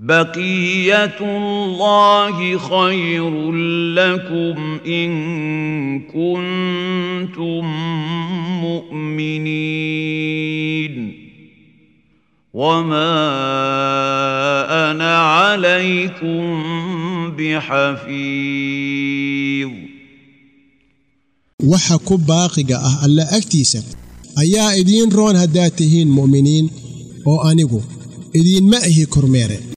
بقية الله خير لكم إن كنتم مؤمنين وما أنا عليكم بحفيظ. waxa ku baaqiga ah alla agtiisa ayaa idin roon haddaad tihiin mu'miniin oo anigu idin ma ahi kormeere.